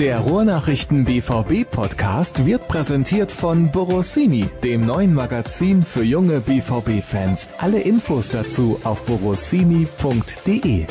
Der Ruhrnachrichten BVB Podcast wird präsentiert von Borossini, dem neuen Magazin für junge BVB-Fans. Alle Infos dazu auf borossini.de.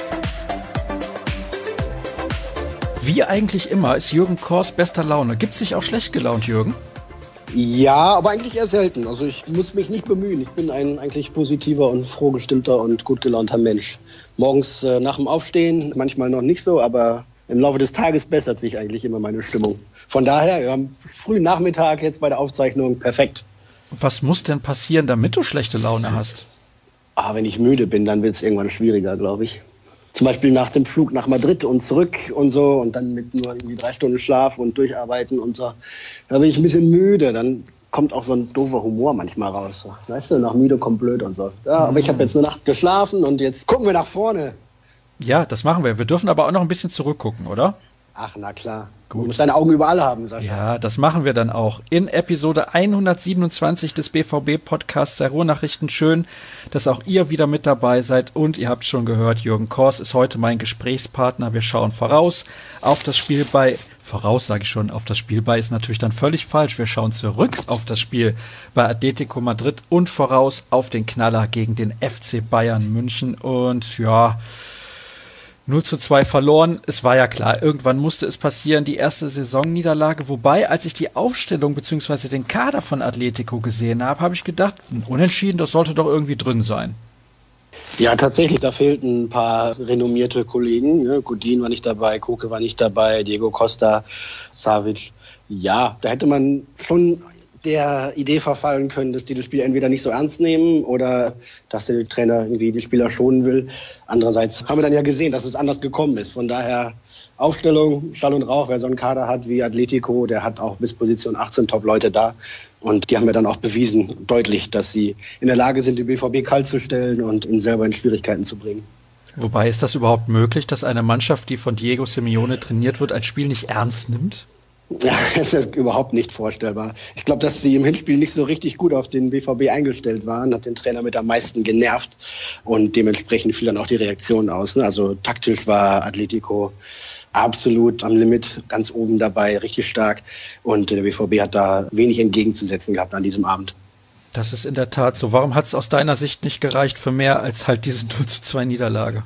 Wie eigentlich immer ist Jürgen Kors bester Laune. Gibt's dich auch schlecht gelaunt, Jürgen? Ja, aber eigentlich eher selten. Also ich muss mich nicht bemühen. Ich bin ein eigentlich positiver und frohgestimmter und gut gelaunter Mensch. Morgens nach dem Aufstehen, manchmal noch nicht so, aber im Laufe des Tages bessert sich eigentlich immer meine Stimmung. Von daher, am frühen Nachmittag jetzt bei der Aufzeichnung, perfekt. Was muss denn passieren, damit du schlechte Laune hast? Wenn ich müde bin, dann wird es irgendwann schwieriger, glaube ich. Zum Beispiel nach dem Flug nach Madrid und zurück und so und dann mit nur irgendwie 3 Stunden Schlaf und durcharbeiten und so. Da bin ich ein bisschen müde, dann kommt auch so ein doofer Humor manchmal raus. Weißt du, nach müde kommt blöd und so. Ja, aber ich habe jetzt eine Nacht geschlafen und jetzt gucken wir nach vorne. Ja, das machen wir. Wir dürfen aber auch noch ein bisschen zurückgucken, oder? Ach, na klar. Gut. Du musst deine Augen überall haben, Sascha. Ja, das machen wir dann auch. In Episode 127 des BVB-Podcasts der Ruhrnachrichten. Schön, dass auch ihr wieder mit dabei seid. Und ihr habt schon gehört, Jürgen Kors ist heute mein Gesprächspartner. Wir schauen voraus auf das Spiel bei... Voraus sage ich schon, auf das Spiel bei ist natürlich dann völlig falsch. Wir schauen zurück auf das Spiel bei Atletico Madrid und voraus auf den Knaller gegen den FC Bayern München. Und ja... 0:2 verloren, es war ja klar, irgendwann musste es passieren, die erste Saisonniederlage, wobei, als ich die Aufstellung bzw. den Kader von Atletico gesehen habe, habe ich gedacht, ein Unentschieden, das sollte doch irgendwie drin sein. Ja, tatsächlich, da fehlten ein paar renommierte Kollegen. Ne? Godin war nicht dabei, Koke war nicht dabei, Diego Costa, Savic. Ja, da hätte man schon der Idee verfallen können, dass die das Spiel entweder nicht so ernst nehmen oder dass der Trainer irgendwie die Spieler schonen will. Andererseits haben wir dann ja gesehen, dass es anders gekommen ist. Von daher Aufstellung, Schall und Rauch. Wer so einen Kader hat wie Atletico, der hat auch bis Position 18 Top-Leute da. Und die haben ja dann auch bewiesen, deutlich, dass sie in der Lage sind, die BVB kalt zu stellen und ihn selber in Schwierigkeiten zu bringen. Wobei, ist das überhaupt möglich, dass eine Mannschaft, die von Diego Simeone trainiert wird, ein Spiel nicht ernst nimmt? Ja, es ist überhaupt nicht vorstellbar. Ich glaube, dass sie im Hinspiel nicht so richtig gut auf den BVB eingestellt waren, hat den Trainer mit am meisten genervt und dementsprechend fiel dann auch die Reaktion aus. Also taktisch war Atletico absolut am Limit, ganz oben dabei, richtig stark und der BVB hat da wenig entgegenzusetzen gehabt an diesem Abend. Das ist in der Tat so. Warum hat es aus deiner Sicht nicht gereicht für mehr als halt diese 0:2 Niederlage?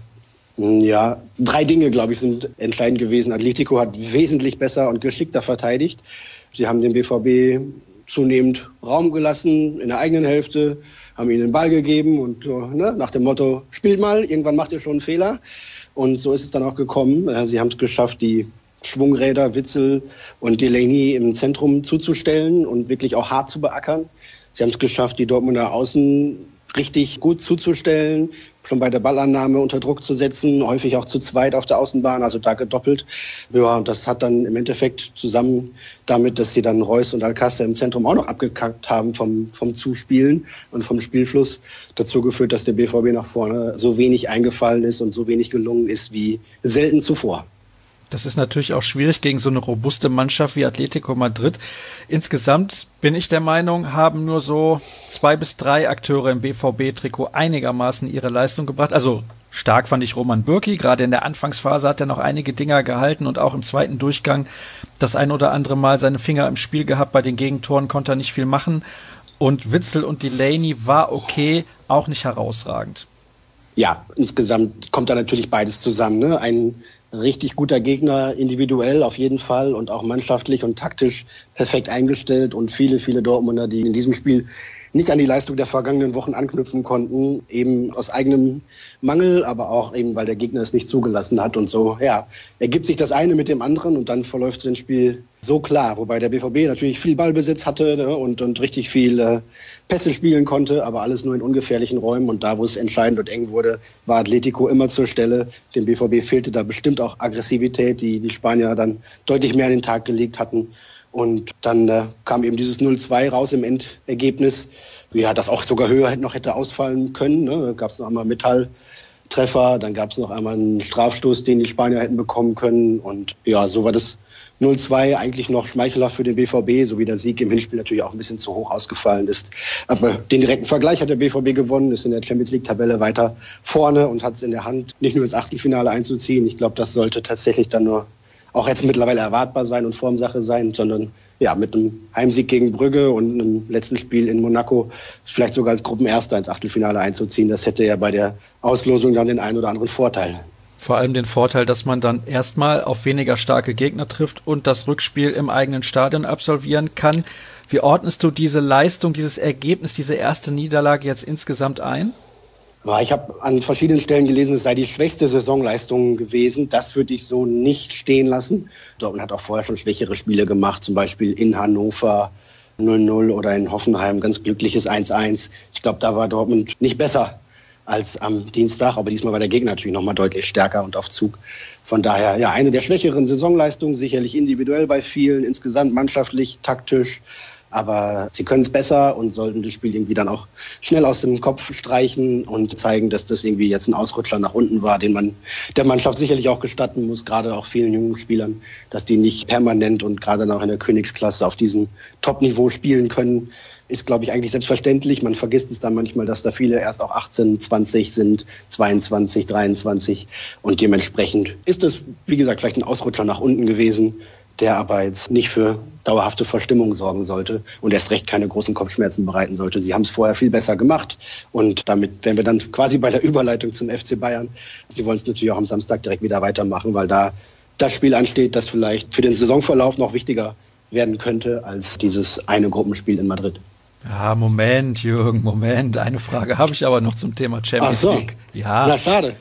Ja, 3 Dinge, glaube ich, sind entscheidend gewesen. Atletico hat wesentlich besser und geschickter verteidigt. Sie haben dem BVB zunehmend Raum gelassen in der eigenen Hälfte, haben ihnen den Ball gegeben und nach dem Motto, spielt mal, irgendwann macht ihr schon einen Fehler. Und so ist es dann auch gekommen. Sie haben es geschafft, die Schwungräder Witsel und Delaney im Zentrum zuzustellen und wirklich auch hart zu beackern. Sie haben es geschafft, die Dortmunder Außen richtig gut zuzustellen, schon bei der Ballannahme unter Druck zu setzen, häufig auch zu zweit auf der Außenbahn, also da gedoppelt. Ja, und das hat dann im Endeffekt zusammen damit, dass sie dann Reus und Alcácer im Zentrum auch noch abgekackt haben vom Zuspielen und vom Spielfluss, dazu geführt, dass der BVB nach vorne so wenig eingefallen ist und so wenig gelungen ist wie selten zuvor. Das ist natürlich auch schwierig gegen so eine robuste Mannschaft wie Atletico Madrid. Insgesamt bin ich der Meinung, haben nur so 2 bis 3 Akteure im BVB-Trikot einigermaßen ihre Leistung gebracht. Also stark fand ich Roman Bürki. Gerade in der Anfangsphase hat er noch einige Dinger gehalten und auch im zweiten Durchgang das ein oder andere Mal seine Finger im Spiel gehabt. Bei den Gegentoren konnte er nicht viel machen. Und Witsel und Delaney war okay, auch nicht herausragend. Ja, insgesamt kommt da natürlich beides zusammen. Ne? Ein richtig guter Gegner, individuell auf jeden Fall und auch mannschaftlich und taktisch perfekt eingestellt und viele, viele Dortmunder, die in diesem Spiel nicht an die Leistung der vergangenen Wochen anknüpfen konnten, eben aus eigenem Mangel, aber auch eben, weil der Gegner es nicht zugelassen hat und so, ja, ergibt sich das eine mit dem anderen und dann verläuft so ein Spiel so klar, wobei der BVB natürlich viel Ballbesitz hatte, ne, und richtig viel Pässe spielen konnte, aber alles nur in ungefährlichen Räumen und da, wo es entscheidend und eng wurde, war Atletico immer zur Stelle. Dem BVB fehlte da bestimmt auch Aggressivität, die die Spanier dann deutlich mehr an den Tag gelegt hatten. Und dann kam eben dieses 0:2 raus im Endergebnis. Ja, das auch sogar höher noch hätte ausfallen können. Ne? Da gab es noch einmal Metalltreffer, dann gab es noch einmal einen Strafstoß, den die Spanier hätten bekommen können. Und ja, so war das 0:2 eigentlich noch schmeichelhaft für den BVB, so wie der Sieg im Hinspiel natürlich auch ein bisschen zu hoch ausgefallen ist. Aber den direkten Vergleich hat der BVB gewonnen, ist in der Champions-League-Tabelle weiter vorne und hat es in der Hand, nicht nur ins Achtelfinale einzuziehen. Ich glaube, das sollte tatsächlich dann nur auch jetzt mittlerweile erwartbar sein und Formsache sein, sondern ja, mit einem Heimsieg gegen Brügge und einem letzten Spiel in Monaco vielleicht sogar als Gruppenerster ins Achtelfinale einzuziehen. Das hätte ja bei der Auslosung dann den einen oder anderen Vorteil. Vor allem den Vorteil, dass man dann erstmal auf weniger starke Gegner trifft und das Rückspiel im eigenen Stadion absolvieren kann. Wie ordnest du diese Leistung, dieses Ergebnis, diese erste Niederlage jetzt insgesamt ein? Ich habe an verschiedenen Stellen gelesen, es sei die schwächste Saisonleistung gewesen. Das würde ich so nicht stehen lassen. Dortmund hat auch vorher schon schwächere Spiele gemacht, zum Beispiel in Hannover 0-0 oder in Hoffenheim ganz glückliches 1-1. Ich glaube, da war Dortmund nicht besser als am Dienstag, aber diesmal war der Gegner natürlich nochmal deutlich stärker und auf Zug. Von daher, ja, eine der schwächeren Saisonleistungen, sicherlich individuell bei vielen, insgesamt mannschaftlich, taktisch. Aber sie können es besser und sollten das Spiel irgendwie dann auch schnell aus dem Kopf streichen und zeigen, dass das irgendwie jetzt ein Ausrutscher nach unten war, den man der Mannschaft sicherlich auch gestatten muss, gerade auch vielen jungen Spielern, dass die nicht permanent und gerade dann auch in der Königsklasse auf diesem Top-Niveau spielen können. Ist, glaube ich, eigentlich selbstverständlich. Man vergisst es dann manchmal, dass da viele erst auch 18, 20 sind, 22, 23. Und dementsprechend ist es, wie gesagt, vielleicht ein Ausrutscher nach unten gewesen, der aber jetzt nicht für dauerhafte Verstimmung sorgen sollte und erst recht keine großen Kopfschmerzen bereiten sollte. Sie haben es vorher viel besser gemacht und damit wären wir dann quasi bei der Überleitung zum FC Bayern. Sie wollen es natürlich auch am Samstag direkt wieder weitermachen, weil da das Spiel ansteht, das vielleicht für den Saisonverlauf noch wichtiger werden könnte als dieses eine Gruppenspiel in Madrid. Ja, Moment, Jürgen, Moment. Eine Frage habe ich aber noch zum Thema Champions League. Ja. Na, schade.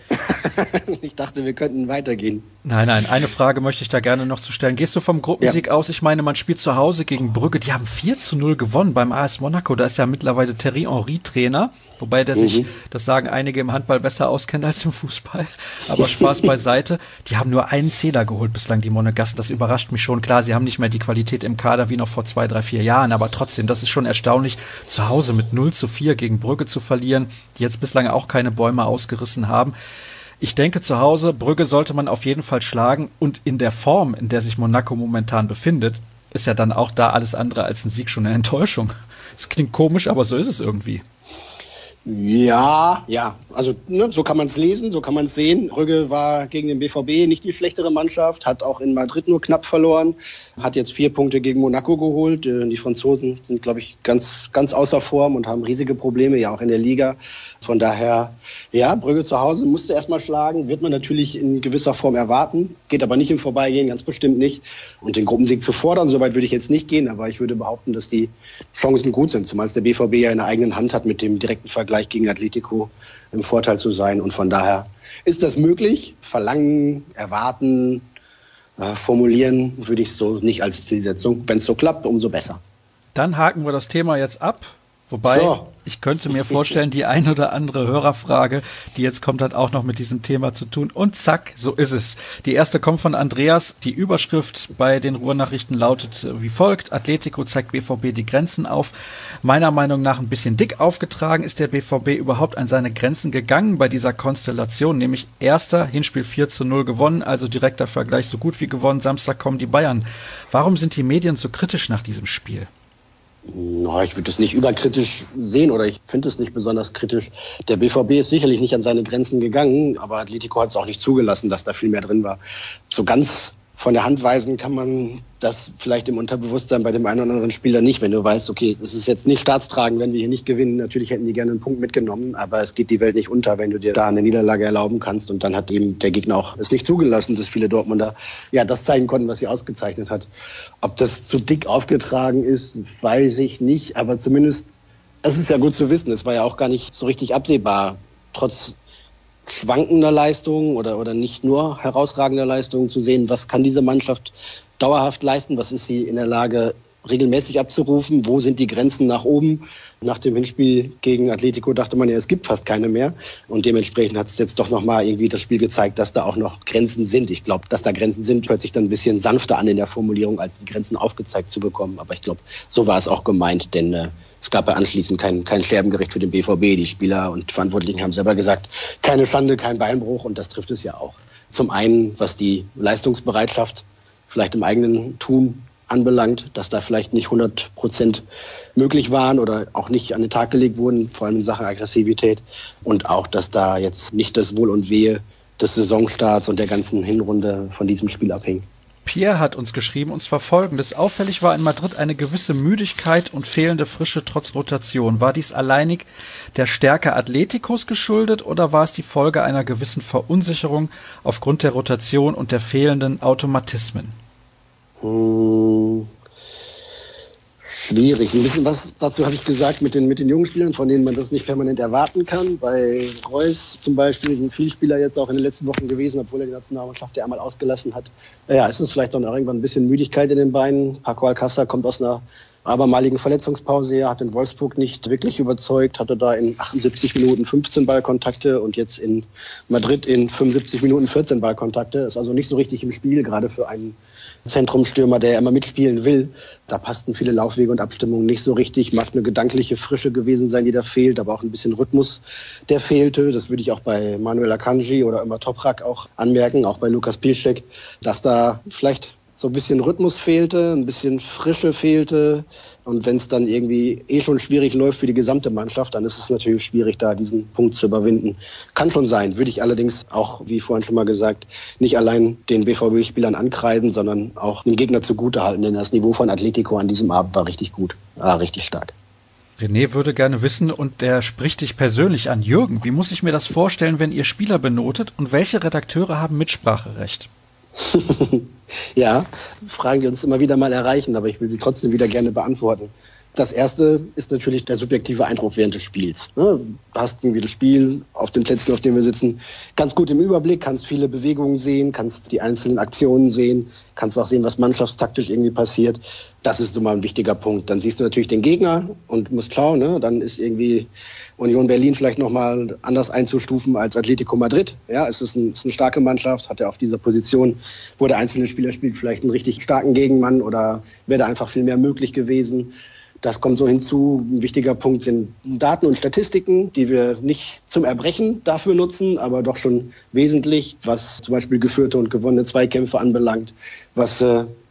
Ich dachte, wir könnten weitergehen. Nein, eine Frage möchte ich da gerne noch zu stellen. Gehst du vom Gruppensieg aus? Ich meine, man spielt zu Hause gegen Brügge. Die haben 4-0 gewonnen beim AS Monaco. Da ist ja mittlerweile Thierry Henry Trainer. Wobei der sich, das sagen einige, im Handball besser auskennt als im Fußball. Aber Spaß beiseite. Die haben nur einen Zähler geholt bislang, die Monegassen. Das überrascht mich schon. Klar, sie haben nicht mehr die Qualität im Kader wie noch vor 2, 3, 4 Jahren. Aber trotzdem, das ist schon erstaunlich, zu Hause mit 0-4 gegen Brügge zu verlieren, die jetzt bislang auch keine Bäume ausgerissen haben. Ich denke, zu Hause, Brügge sollte man auf jeden Fall schlagen. Und in der Form, in der sich Monaco momentan befindet, ist ja dann auch da alles andere als ein Sieg schon eine Enttäuschung. Das klingt komisch, aber so ist es irgendwie. Ja, also so kann man es lesen, so kann man es sehen. Brügge war gegen den BVB nicht die schlechtere Mannschaft, hat auch in Madrid nur knapp verloren, hat jetzt 4 Punkte gegen Monaco geholt. Die Franzosen sind, glaube ich, ganz außer Form und haben riesige Probleme, ja auch in der Liga. Von daher, ja, Brügge zu Hause musste erstmal schlagen, wird man natürlich in gewisser Form erwarten, geht aber nicht im Vorbeigehen, ganz bestimmt nicht. Und den Gruppensieg zu fordern, soweit würde ich jetzt nicht gehen, aber ich würde behaupten, dass die Chancen gut sind, zumal es der BVB ja in der eigenen Hand hat, mit dem direkten Vergleich gegen Atletico im Vorteil zu sein. Und von daher ist das möglich. Verlangen, erwarten, formulieren würde ich so nicht als Zielsetzung. Wenn es so klappt, umso besser. Dann haken wir das Thema jetzt ab. Wobei, ich könnte mir vorstellen, die ein oder andere Hörerfrage, die jetzt kommt, hat auch noch mit diesem Thema zu tun. Und zack, so ist es. Die erste kommt von Andreas. Die Überschrift bei den Ruhrnachrichten lautet wie folgt: Atletico zeigt BVB die Grenzen auf. Meiner Meinung nach ein bisschen dick aufgetragen. Ist der BVB überhaupt an seine Grenzen gegangen bei dieser Konstellation? Nämlich erster, Hinspiel 4-0 gewonnen, also direkter Vergleich so gut wie gewonnen. Samstag kommen die Bayern. Warum sind die Medien so kritisch nach diesem Spiel? Ich würde es nicht überkritisch sehen oder ich finde es nicht besonders kritisch. Der BVB ist sicherlich nicht an seine Grenzen gegangen, aber Atletico hat es auch nicht zugelassen, dass da viel mehr drin war. So ganz von der Hand weisen kann man das vielleicht im Unterbewusstsein bei dem einen oder anderen Spieler nicht, wenn du weißt, okay, es ist jetzt nicht staatstragend, wenn wir hier nicht gewinnen. Natürlich hätten die gerne einen Punkt mitgenommen, aber es geht die Welt nicht unter, wenn du dir da eine Niederlage erlauben kannst. Und dann hat eben der Gegner auch es nicht zugelassen, dass viele Dortmunder das zeigen konnten, was sie ausgezeichnet hat. Ob das zu dick aufgetragen ist, weiß ich nicht, aber zumindest, es ist ja gut zu wissen, es war ja auch gar nicht so richtig absehbar, trotz schwankender Leistungen oder nicht nur herausragender Leistungen zu sehen, was kann diese Mannschaft dauerhaft leisten, was ist sie in der Lage regelmäßig abzurufen, wo sind die Grenzen nach oben. Nach dem Hinspiel gegen Atletico dachte man ja, es gibt fast keine mehr und dementsprechend hat es jetzt doch nochmal irgendwie das Spiel gezeigt, dass da auch noch Grenzen sind. Ich glaube, dass da Grenzen sind, hört sich dann ein bisschen sanfter an in der Formulierung, als die Grenzen aufgezeigt zu bekommen, aber ich glaube, so war es auch gemeint, denn es gab ja anschließend kein Scherbengericht für den BVB. Die Spieler und Verantwortlichen haben selber gesagt, keine Schande, kein Beinbruch und das trifft es ja auch. Zum einen, was die Leistungsbereitschaft vielleicht im eigenen Tun anbelangt, dass da vielleicht nicht 100% möglich waren oder auch nicht an den Tag gelegt wurden, vor allem in Sachen Aggressivität. Und auch, dass da jetzt nicht das Wohl und Wehe des Saisonstarts und der ganzen Hinrunde von diesem Spiel abhing. Pierre hat uns geschrieben, und zwar Folgendes: Auffällig war in Madrid eine gewisse Müdigkeit und fehlende Frische trotz Rotation. War dies alleinig der Stärke Atleticos geschuldet oder war es die Folge einer gewissen Verunsicherung aufgrund der Rotation und der fehlenden Automatismen? Schwierig. Ein bisschen was dazu habe ich gesagt mit den jungen Spielern, von denen man das nicht permanent erwarten kann. Bei Reus zum Beispiel sind viele Spieler jetzt auch in den letzten Wochen gewesen, obwohl er die Nationalmannschaft ja einmal ausgelassen hat. Ja, es ist vielleicht auch irgendwann ein bisschen Müdigkeit in den Beinen. Paco Alcácer kommt aus einer abermaligen Verletzungspause her, hat in Wolfsburg nicht wirklich überzeugt, hatte da in 78 Minuten 15 Ballkontakte und jetzt in Madrid in 75 Minuten 14 Ballkontakte. Ist also nicht so richtig im Spiel, gerade für einen Zentrumstürmer, der immer mitspielen will. Da passten viele Laufwege und Abstimmungen nicht so richtig. Mag eine gedankliche Frische gewesen sein, die da fehlt, aber auch ein bisschen Rhythmus, der fehlte. Das würde ich auch bei Manuel Akanji oder Ömer Toprak auch anmerken, auch bei Lukas Piszczek, dass da vielleicht so ein bisschen Rhythmus fehlte, ein bisschen Frische fehlte. Und wenn es dann irgendwie schon schwierig läuft für die gesamte Mannschaft, dann ist es natürlich schwierig, da diesen Punkt zu überwinden. Kann schon sein, würde ich allerdings auch, wie vorhin schon mal gesagt, nicht allein den BVB-Spielern ankreiden, sondern auch dem Gegner zugutehalten, denn das Niveau von Atletico an diesem Abend war richtig gut, richtig stark. René würde gerne wissen, und der spricht dich persönlich an, Jürgen, wie muss ich mir das vorstellen, wenn ihr Spieler benotet und welche Redakteure haben Mitspracherecht? Ja, Fragen, die uns immer wieder mal erreichen, aber ich will sie trotzdem wieder gerne beantworten. Das erste ist natürlich der subjektive Eindruck während des Spiels. Du hast irgendwie das Spiel auf den Plätzen, auf denen wir sitzen, ganz gut im Überblick, kannst viele Bewegungen sehen, kannst die einzelnen Aktionen sehen, kannst auch sehen, was mannschaftstaktisch irgendwie passiert. Das ist immer ein wichtiger Punkt. Dann siehst du natürlich den Gegner und musst schauen, dann ist irgendwie Union Berlin vielleicht nochmal anders einzustufen als Atletico Madrid. Ja, es ist eine starke Mannschaft, hat ja auf dieser Position, wo der einzelne Spieler spielt, vielleicht einen richtig starken Gegenmann oder wäre da einfach viel mehr möglich gewesen. Das kommt so hinzu. Ein wichtiger Punkt sind Daten und Statistiken, die wir nicht zum Erbrechen dafür nutzen, aber doch schon wesentlich, was zum Beispiel geführte und gewonnene Zweikämpfe anbelangt, was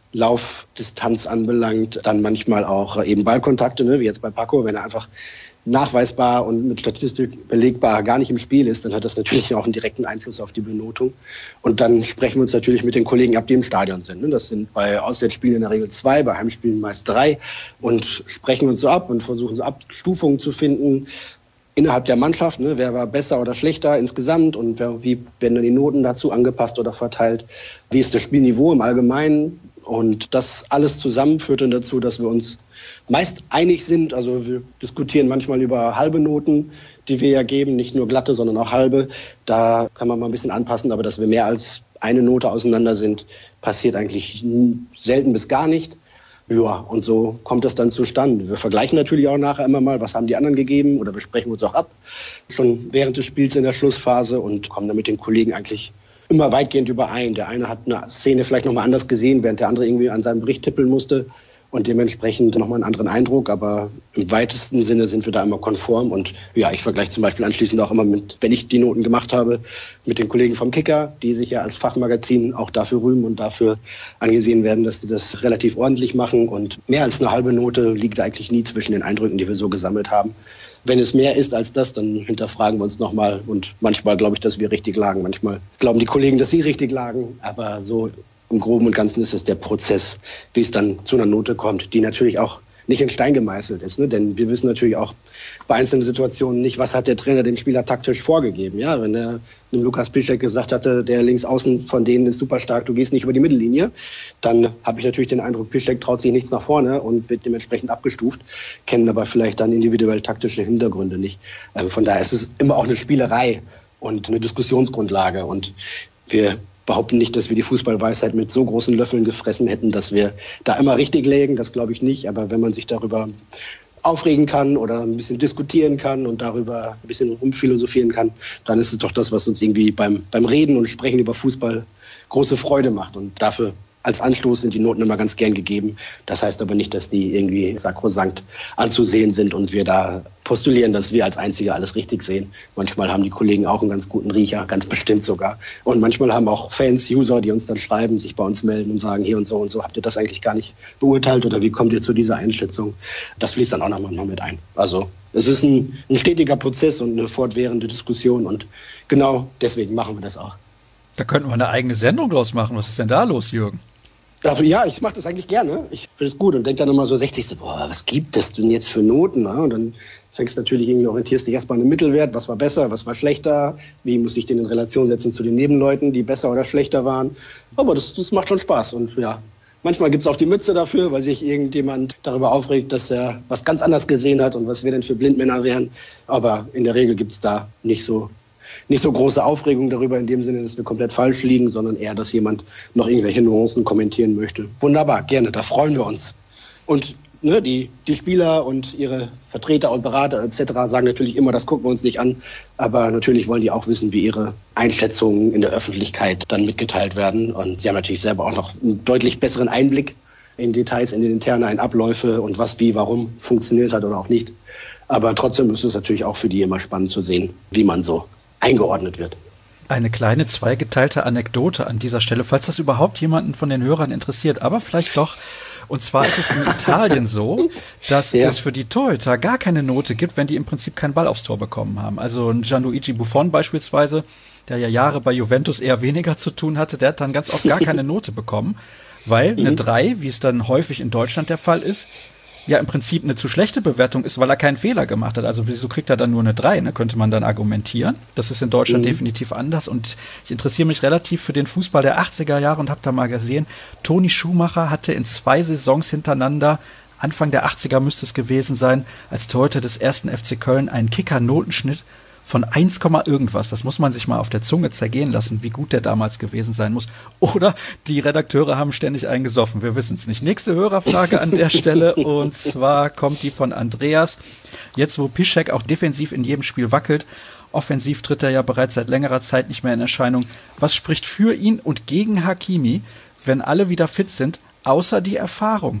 Laufdistanz anbelangt, dann manchmal auch eben Ballkontakte, wie jetzt bei Paco, wenn er einfach nachweisbar und mit Statistik belegbar gar nicht im Spiel ist, dann hat das natürlich auch einen direkten Einfluss auf die Benotung. Und dann sprechen wir uns natürlich mit den Kollegen ab, die im Stadion sind. Das sind bei Auswärtsspielen in der Regel 2, bei Heimspielen meist 3 und sprechen uns so ab und versuchen so Abstufungen zu finden innerhalb der Mannschaft. Wer war besser oder schlechter insgesamt und wie werden dann die Noten dazu angepasst oder verteilt? Wie ist das Spielniveau im Allgemeinen? Und das alles zusammen führt dann dazu, dass wir uns meist einig sind. Also wir diskutieren manchmal über halbe Noten, die wir ja geben, nicht nur glatte, sondern auch halbe. Da kann man mal ein bisschen anpassen, aber dass wir mehr als eine Note auseinander sind, passiert eigentlich selten bis gar nicht. Ja, und so kommt das dann zustande. Wir vergleichen natürlich auch nachher immer mal, was haben die anderen gegeben, oder wir sprechen uns auch ab, schon während des Spiels in der Schlussphase, und kommen dann mit den Kollegen eigentlich immer weitgehend überein. Der eine hat eine Szene vielleicht nochmal anders gesehen, während der andere irgendwie an seinem Bericht tippeln musste und dementsprechend nochmal einen anderen Eindruck. Aber im weitesten Sinne sind wir da immer konform. Und ja, ich vergleiche zum Beispiel anschließend auch immer mit, wenn ich die Noten gemacht habe, mit den Kollegen vom Kicker, die sich ja als Fachmagazin auch dafür rühmen und dafür angesehen werden, dass die das relativ ordentlich machen. Und mehr als eine halbe Note liegt eigentlich nie zwischen den Eindrücken, die wir so gesammelt haben. Wenn es mehr ist als das, dann hinterfragen wir uns nochmal. Und manchmal glaube ich, dass wir richtig lagen. Manchmal glauben die Kollegen, dass sie richtig lagen. Aber so im Groben und Ganzen ist es der Prozess, wie es dann zu einer Note kommt, die natürlich auch nicht in Stein gemeißelt ist. Denn wir wissen natürlich auch bei einzelnen Situationen nicht, was hat der Trainer dem Spieler taktisch vorgegeben. Ja, wenn er dem Lukas Piszczek gesagt hatte, der Linksaußen von denen ist super stark, du gehst nicht über die Mittellinie, dann habe ich natürlich den Eindruck, Piszczek traut sich nichts nach vorne und wird dementsprechend abgestuft, kennen aber vielleicht dann individuell taktische Hintergründe nicht. Von daher ist es immer auch eine Spielerei und eine Diskussionsgrundlage. Und wir behaupten nicht, dass wir die Fußballweisheit mit so großen Löffeln gefressen hätten, dass wir da immer richtig lägen. Das glaube ich nicht. Aber wenn man sich darüber aufregen kann oder ein bisschen diskutieren kann und darüber ein bisschen rumphilosophieren kann, dann ist es doch das, was uns irgendwie beim Reden und Sprechen über Fußball große Freude macht. Und dafür als Anstoß sind die Noten immer ganz gern gegeben. Das heißt aber nicht, dass die irgendwie sakrosankt anzusehen sind und wir da postulieren, dass wir als Einzige alles richtig sehen. Manchmal haben die Kollegen auch einen ganz guten Riecher, ganz bestimmt sogar. Und manchmal haben auch Fans, User, die uns dann schreiben, sich bei uns melden und sagen, hier und so, habt ihr das eigentlich gar nicht beurteilt oder wie kommt ihr zu dieser Einschätzung? Das fließt dann auch noch mal mit ein. Also es ist ein stetiger Prozess und eine fortwährende Diskussion und genau deswegen machen wir das auch. Da könnten wir eine eigene Sendung draus machen. Was ist denn da los, Jürgen? Also, ja, ich mache das eigentlich gerne. Ich finde es gut und denke dann immer so 60, so, was gibt es denn jetzt für Noten? Ne? Und dann fängst du natürlich irgendwie, orientierst dich erstmal an den Mittelwert. Was war besser, was war schlechter? Wie muss ich den in Relation setzen zu den Nebenleuten, die besser oder schlechter waren? Aber das macht schon Spaß. Und ja, manchmal gibt es auch die Mütze dafür, weil sich irgendjemand darüber aufregt, dass er was ganz anders gesehen hat und was wir denn für Blindmänner wären. Aber in der Regel gibt es da nicht so große Aufregung darüber, in dem Sinne, dass wir komplett falsch liegen, sondern eher, dass jemand noch irgendwelche Nuancen kommentieren möchte. Wunderbar, gerne, da freuen wir uns. Und ne, die Spieler und ihre Vertreter und Berater etc. sagen natürlich immer, das gucken wir uns nicht an. Aber natürlich wollen die auch wissen, wie ihre Einschätzungen in der Öffentlichkeit dann mitgeteilt werden. Und sie haben natürlich selber auch noch einen deutlich besseren Einblick in Details, in den internen Abläufe und was, wie, warum funktioniert hat oder auch nicht. Aber trotzdem ist es natürlich auch für die immer spannend zu sehen, wie man so eingeordnet wird. Eine kleine zweigeteilte Anekdote an dieser Stelle, falls das überhaupt jemanden von den Hörern interessiert, aber vielleicht doch. Und zwar ist es in Italien so, dass es für die Torhüter gar keine Note gibt, wenn die im Prinzip keinen Ball aufs Tor bekommen haben. Also ein Gianluigi Buffon beispielsweise, der ja Jahre bei Juventus eher weniger zu tun hatte, der hat dann ganz oft gar keine Note bekommen, weil eine 3, wie es dann häufig in Deutschland der Fall ist, ja im Prinzip eine zu schlechte Bewertung ist, weil er keinen Fehler gemacht hat. Also wieso kriegt er dann nur eine 3, ne? Könnte man dann argumentieren. Das ist in Deutschland definitiv anders und ich interessiere mich relativ für den Fußball der 80er Jahre und habe da mal gesehen, Toni Schumacher hatte in 2 Saisons hintereinander, Anfang der 80er müsste es gewesen sein, als Torhüter des 1. FC Köln einen Kicker-Notenschnitt von 1, irgendwas. Das muss man sich mal auf der Zunge zergehen lassen, wie gut der damals gewesen sein muss. Oder die Redakteure haben ständig eingesoffen. Wir wissen es nicht. Nächste Hörerfrage an der Stelle. Und zwar kommt die von Andreas. Jetzt, wo Piszczek auch defensiv in jedem Spiel wackelt, offensiv tritt er ja bereits seit längerer Zeit nicht mehr in Erscheinung. Was spricht für ihn und gegen Hakimi, wenn alle wieder fit sind, außer die Erfahrung?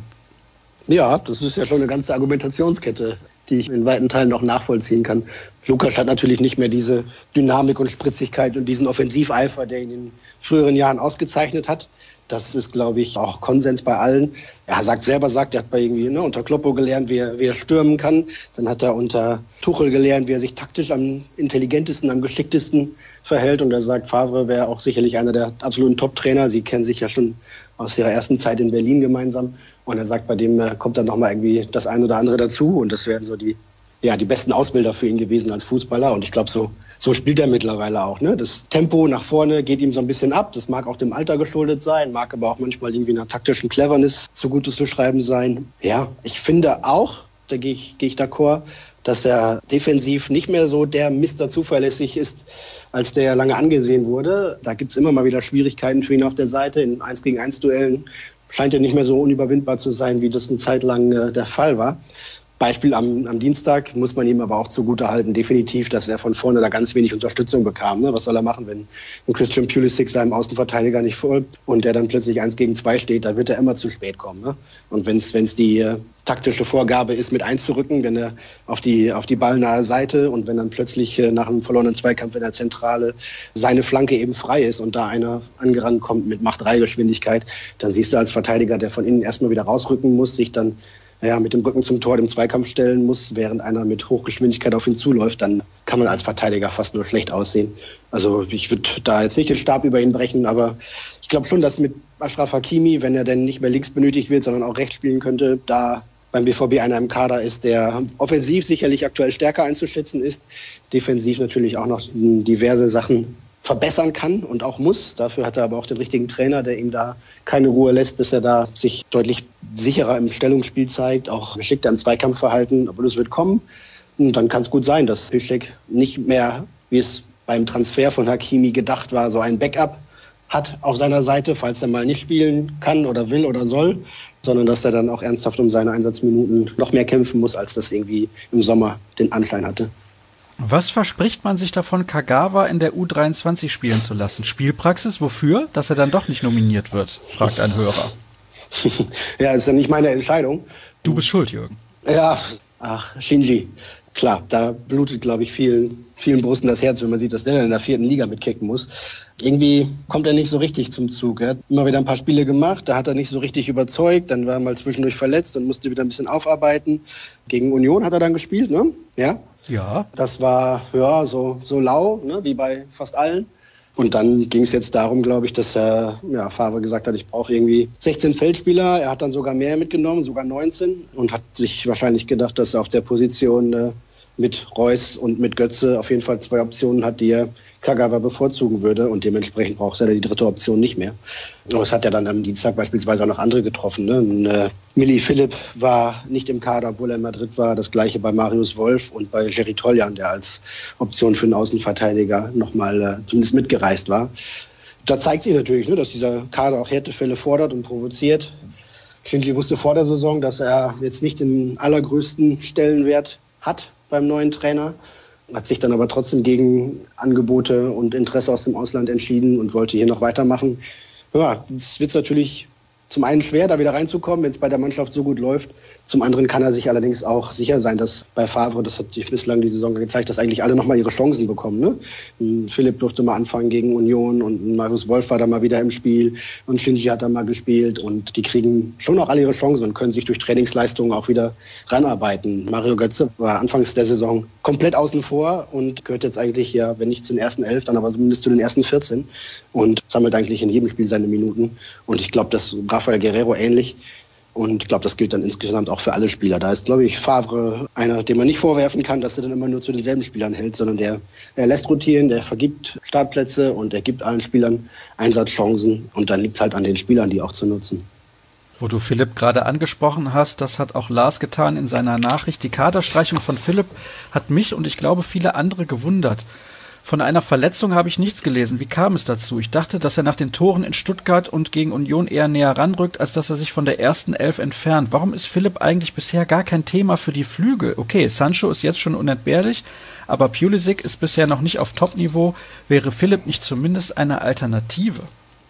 Ja, das ist ja schon eine ganze Argumentationskette, die ich in weiten Teilen noch nachvollziehen kann. Lukas hat natürlich nicht mehr diese Dynamik und Spritzigkeit und diesen Offensiveifer, der ihn in früheren Jahren ausgezeichnet hat. Das ist, glaube ich, auch Konsens bei allen. Er hat bei unter Kloppo gelernt, wie er stürmen kann. Dann hat er unter Tuchel gelernt, wie er sich taktisch am intelligentesten, am geschicktesten verhält. Und er sagt, Favre wäre auch sicherlich einer der absoluten Top-Trainer. Sie kennen sich ja schon aus ihrer ersten Zeit in Berlin gemeinsam. Und er sagt, bei dem kommt dann nochmal irgendwie das eine oder andere dazu. Und das wären so die besten Ausbilder für ihn gewesen als Fußballer. Und ich glaube, so spielt er mittlerweile auch. Ne? Das Tempo nach vorne geht ihm so ein bisschen ab. Das mag auch dem Alter geschuldet sein, mag aber auch manchmal irgendwie einer taktischen Cleverness zugute zu schreiben sein. Ja, ich finde auch, da gehe ich d'accord, dass er defensiv nicht mehr so der Mr. zuverlässig ist, als der lange angesehen wurde. Da gibt es immer mal wieder Schwierigkeiten für ihn auf der Seite. In 1-gegen-1-Duellen scheint er nicht mehr so unüberwindbar zu sein, wie das eine Zeit lang der Fall war. Beispiel am Dienstag muss man ihm aber auch zugutehalten, definitiv, dass er von vorne da ganz wenig Unterstützung bekam. Ne? Was soll er machen, wenn Christian Pulisic seinem Außenverteidiger nicht folgt und der dann plötzlich 1 gegen 2 steht, da wird er immer zu spät kommen. Ne? Und wenn es die taktische Vorgabe ist, mit einzurücken, wenn er auf die ballnahe Seite und wenn dann plötzlich nach einem verlorenen Zweikampf in der Zentrale seine Flanke eben frei ist und da einer angerannt kommt mit Macht-3-Geschwindigkeit, dann siehst du als Verteidiger, der von innen erstmal wieder rausrücken muss, sich dann mit dem Rücken zum Tor dem Zweikampf stellen muss, während einer mit Hochgeschwindigkeit auf ihn zuläuft, dann kann man als Verteidiger fast nur schlecht aussehen. Also ich würde da jetzt nicht den Stab über ihn brechen, aber ich glaube schon, dass mit Achraf Hakimi, wenn er denn nicht mehr links benötigt wird, sondern auch rechts spielen könnte, da beim BVB einer im Kader ist, der offensiv sicherlich aktuell stärker einzuschätzen ist, defensiv natürlich auch noch diverse Sachen verbessern kann und auch muss. Dafür hat er aber auch den richtigen Trainer, der ihm da keine Ruhe lässt, bis er da sich deutlich sicherer im Stellungsspiel zeigt, auch geschickter im Zweikampfverhalten. Aber das wird kommen. Und dann kann es gut sein, dass Piszczek nicht mehr, wie es beim Transfer von Hakimi gedacht war, so ein Backup hat auf seiner Seite, falls er mal nicht spielen kann oder will oder soll, sondern dass er dann auch ernsthaft um seine Einsatzminuten noch mehr kämpfen muss, als das irgendwie im Sommer den Anschein hatte. Was verspricht man sich davon, Kagawa in der U23 spielen zu lassen? Spielpraxis, wofür? Dass er dann doch nicht nominiert wird, fragt ein Hörer. Ja, ist ja nicht meine Entscheidung. Du bist schuld, Jürgen. Ja, Shinji. Klar, da blutet, glaube ich, vielen Brusten das Herz, wenn man sieht, dass der in der 4. Liga mitkicken muss. Irgendwie kommt er nicht so richtig zum Zug. Er hat immer wieder ein paar Spiele gemacht, da hat er nicht so richtig überzeugt, dann war er mal zwischendurch verletzt und musste wieder ein bisschen aufarbeiten. Gegen Union hat er dann gespielt, ne? Ja. Ja. Das war so lau, ne, wie bei fast allen. Und dann ging es jetzt darum, glaube ich, dass Favre gesagt hat, ich brauche irgendwie 16 Feldspieler. Er hat dann sogar mehr mitgenommen, sogar 19 und hat sich wahrscheinlich gedacht, dass er auf der Position mit Reus und mit Götze auf jeden Fall 2 Optionen hat, die er Kagawa bevorzugen würde und dementsprechend braucht er die dritte Option nicht mehr. Aber es hat ja dann am Dienstag beispielsweise auch noch andere getroffen. Ne? Milli Philipp war nicht im Kader, obwohl er in Madrid war. Das gleiche bei Marius Wolf und bei Jerry Toljan, der als Option für einen Außenverteidiger nochmal zumindest mitgereist war. Da zeigt sich natürlich, ne, dass dieser Kader auch Härtefälle fordert und provoziert. Schindli wusste vor der Saison, dass er jetzt nicht den allergrößten Stellenwert hat beim neuen Trainer, hat sich dann aber trotzdem gegen Angebote und Interesse aus dem Ausland entschieden und wollte hier noch weitermachen. Ja, es wird natürlich zum einen schwer, da wieder reinzukommen, wenn es bei der Mannschaft so gut läuft. Zum anderen kann er sich allerdings auch sicher sein, dass bei Favre, das hat sich bislang die Saison gezeigt, dass eigentlich alle nochmal ihre Chancen bekommen. Ne? Philipp durfte mal anfangen gegen Union und Marius Wolf war da mal wieder im Spiel und Shinji hat da mal gespielt und die kriegen schon auch alle ihre Chancen und können sich durch Trainingsleistungen auch wieder ranarbeiten. Mario Götze war anfangs der Saison komplett außen vor und gehört jetzt eigentlich, ja, wenn nicht zu den ersten 11, dann aber zumindest zu den ersten 14 und sammelt eigentlich in jedem Spiel seine Minuten. Und ich glaube, dass Rafael Guerreiro ähnlich. Und ich glaube, das gilt dann insgesamt auch für alle Spieler. Da ist, glaube ich, Favre einer, dem man nicht vorwerfen kann, dass er dann immer nur zu denselben Spielern hält, sondern er lässt rotieren, der vergibt Startplätze und er gibt allen Spielern Einsatzchancen. Und dann liegt es halt an den Spielern, die auch zu nutzen. Wo du Philipp gerade angesprochen hast, das hat auch Lars getan in seiner Nachricht. Die Kaderstreichung von Philipp hat mich und ich glaube viele andere gewundert. Von einer Verletzung habe ich nichts gelesen. Wie kam es dazu? Ich dachte, dass er nach den Toren in Stuttgart und gegen Union eher näher ranrückt, als dass er sich von der ersten 11 entfernt. Warum ist Philipp eigentlich bisher gar kein Thema für die Flügel? Okay, Sancho ist jetzt schon unentbehrlich, aber Pulisic ist bisher noch nicht auf Top-Niveau. Wäre Philipp nicht zumindest eine Alternative?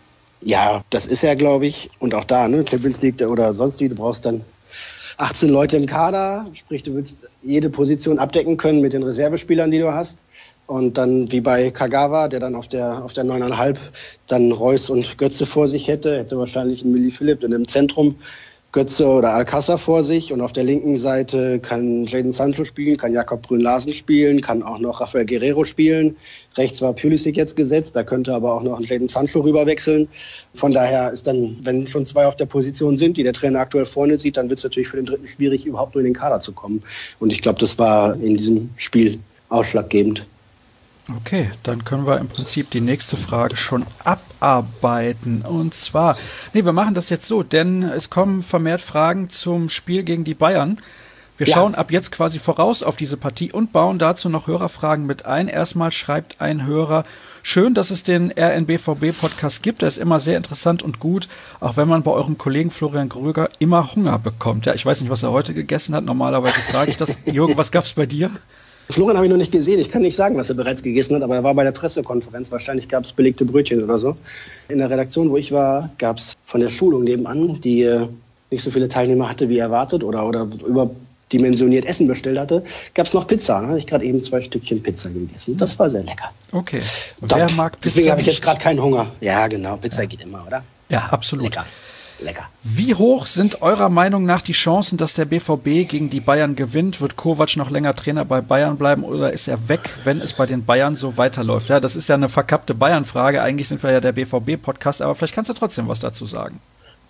Ja, das ist er, glaube ich. Und auch da, ne, Champions League oder sonst wie, du brauchst dann 18 Leute im Kader. Sprich, du willst jede Position abdecken können mit den Reservespielern, die du hast. Und dann wie bei Kagawa, der dann auf der 9,5 dann Reus und Götze vor sich hätte wahrscheinlich einen Milli Philipp dann im Zentrum Götze oder Alcázar vor sich. Und auf der linken Seite kann Jadon Sancho spielen, kann Jakob Brünn-Larsen spielen, kann auch noch Rafael Guerreiro spielen. Rechts war Pulisic jetzt gesetzt, da könnte aber auch noch ein Jadon Sancho rüberwechseln. Von daher ist dann, wenn schon 2 auf der Position sind, die der Trainer aktuell vorne sieht, dann wird es natürlich für den Dritten schwierig, überhaupt nur in den Kader zu kommen. Und ich glaube, das war in diesem Spiel ausschlaggebend. Okay, dann können wir im Prinzip die nächste Frage schon abarbeiten. Und zwar, wir machen das jetzt so, denn es kommen vermehrt Fragen zum Spiel gegen die Bayern. Wir schauen ab jetzt quasi voraus auf diese Partie und bauen dazu noch Hörerfragen mit ein. Erstmal schreibt ein Hörer: Schön, dass es den RNBVB-Podcast gibt. Der ist immer sehr interessant und gut, auch wenn man bei eurem Kollegen Florian Gröger immer Hunger bekommt. Ja, ich weiß nicht, was er heute gegessen hat. Normalerweise frage ich das. Jürgen, was gab's bei dir? Florian habe ich noch nicht gesehen. Ich kann nicht sagen, was er bereits gegessen hat, aber er war bei der Pressekonferenz. Wahrscheinlich gab es belegte Brötchen oder so. In der Redaktion, wo ich war, gab es von der Schulung nebenan, die nicht so viele Teilnehmer hatte wie erwartet oder überdimensioniert Essen bestellt hatte, gab es noch Pizza. Da habe ich gerade eben 2 Stückchen Pizza gegessen. Das war sehr lecker. Okay. Wer mag Pizza? Deswegen habe ich jetzt gerade keinen Hunger. Ja, genau. Pizza geht immer, oder? Ja, absolut. Lecker. Wie hoch sind eurer Meinung nach die Chancen, dass der BVB gegen die Bayern gewinnt? Wird Kovac noch länger Trainer bei Bayern bleiben oder ist er weg, wenn es bei den Bayern so weiterläuft? Ja, das ist ja eine verkappte Bayern-Frage. Eigentlich sind wir ja der BVB-Podcast, aber vielleicht kannst du trotzdem was dazu sagen.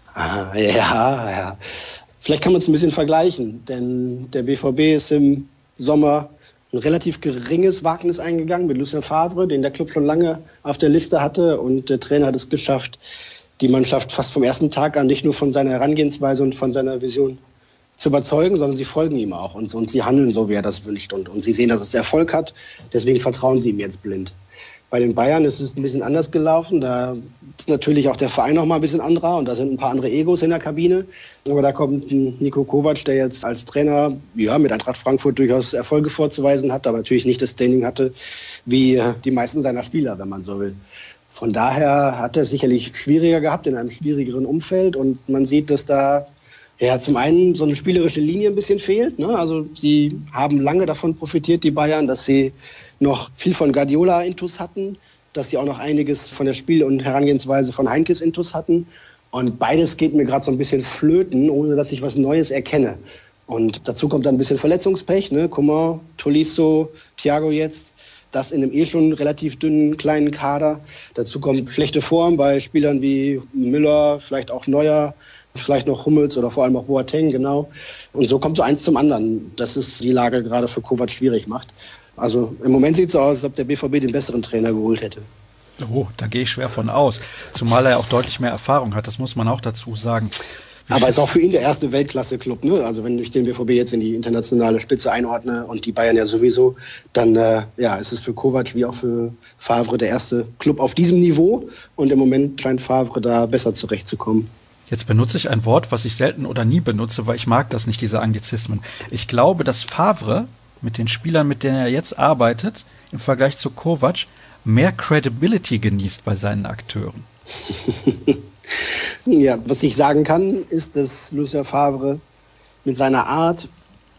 Ja. Vielleicht kann man es ein bisschen vergleichen, denn der BVB ist im Sommer ein relativ geringes Wagnis eingegangen mit Lucien Favre, den der Club schon lange auf der Liste hatte, und der Trainer hat es geschafft, die Mannschaft fast vom ersten Tag an nicht nur von seiner Herangehensweise und von seiner Vision zu überzeugen, sondern sie folgen ihm auch und sie handeln so, wie er das wünscht und sie sehen, dass es Erfolg hat, deswegen vertrauen sie ihm jetzt blind. Bei den Bayern ist es ein bisschen anders gelaufen, da ist natürlich auch der Verein noch mal ein bisschen anderer und da sind ein paar andere Egos in der Kabine, aber da kommt ein Niko Kovac, der jetzt als Trainer mit Eintracht Frankfurt durchaus Erfolge vorzuweisen hat, aber natürlich nicht das Standing hatte wie die meisten seiner Spieler, wenn man so will. Von daher hat er sicherlich schwieriger gehabt in einem schwierigeren Umfeld und man sieht, dass da zum einen so eine spielerische Linie ein bisschen fehlt. Ne? Also sie haben lange davon profitiert, die Bayern, dass sie noch viel von Guardiola-Intus hatten, dass sie auch noch einiges von der Spiel- und Herangehensweise von Heinkes-Intus hatten. Und beides geht mir gerade so ein bisschen flöten, ohne dass ich was Neues erkenne. Und dazu kommt dann ein bisschen Verletzungspech, ne? Coman, Tolisso, Thiago jetzt. Das in einem schon relativ dünnen, kleinen Kader. Dazu kommt schlechte Form bei Spielern wie Müller, vielleicht auch Neuer, vielleicht noch Hummels oder vor allem auch Boateng, genau. Und so kommt so eins zum anderen, dass es die Lage gerade für Kovac schwierig macht. Also im Moment sieht es so aus, als ob der BVB den besseren Trainer geholt hätte. Oh, da gehe ich schwer von aus. Zumal er auch deutlich mehr Erfahrung hat, das muss man auch dazu sagen. Aber ist auch für ihn der erste Weltklasse-Club, ne? Also wenn ich den BVB jetzt in die internationale Spitze einordne und die Bayern ja sowieso, dann ist es für Kovac wie auch für Favre der erste Club auf diesem Niveau. Und im Moment scheint Favre da besser zurechtzukommen. Jetzt benutze ich ein Wort, was ich selten oder nie benutze, weil ich mag das nicht, diese Anglizismen. Ich glaube, dass Favre mit den Spielern, mit denen er jetzt arbeitet, im Vergleich zu Kovac, mehr Credibility genießt bei seinen Akteuren. Ja, was ich sagen kann, ist, dass Lucien Favre mit seiner Art